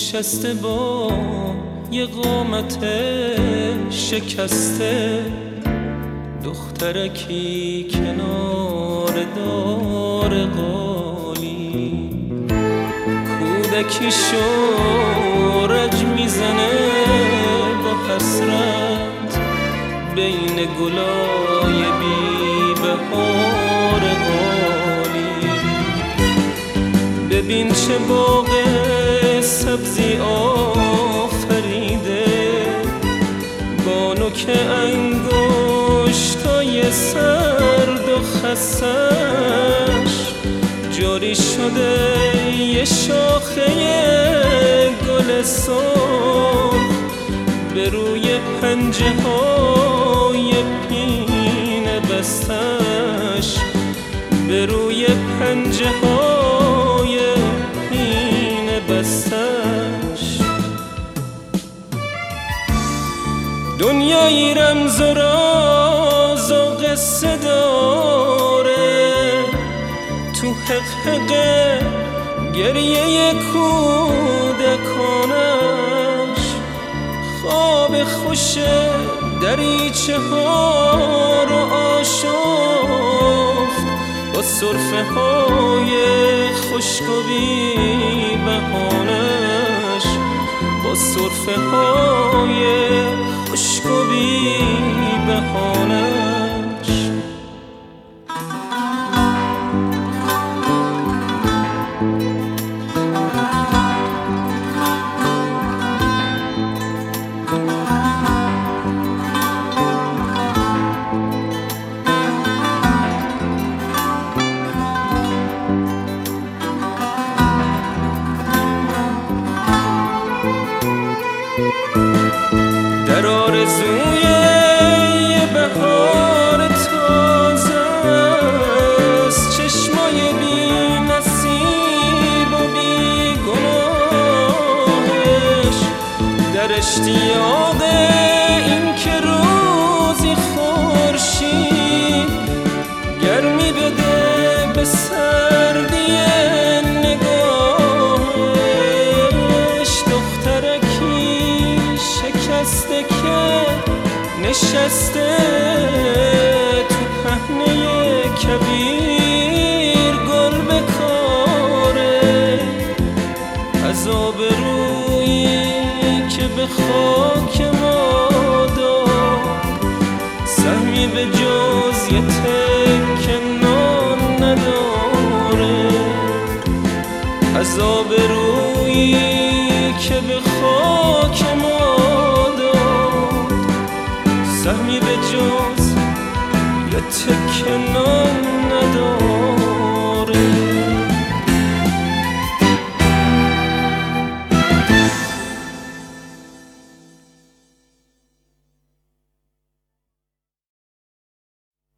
نشسته با یه قامت شکسته، دخترکی کنار دار قالی، کودکیشو رج میزنه با حسرت بین گلای بی بهار قالی. ببین چه باغ سبزی آفریده، با نوک انگشتای سرد و خسش، جاری شده یه شاخه گل سرخ به روی پنجه های پینه بستش، به روی پنجه های پینه بستش. دنیایی رمز و راز و قصه داره، تو حقحقه گریه کودکانش، خواب خوش دریچه ها رو آشفت با صرفه های خشک و بی بهانش، با صرفه های خشک و بی بهانش. در آرزوی یه بهار تازه است، چشمای بی نصیب و بی گناهش، در اشتیاق این که روزی خورشید گرمی بده به سردی نگاهش، دخترکی شکسته که نشسته تو پهنه کبیر گل بکاره، عذاب رویی که به خاک ما داد، سهمی به جز یه تکه نان نداره، عذاب رویی که به خاک ما داد، سهمی به جز یه تکه نان نداره.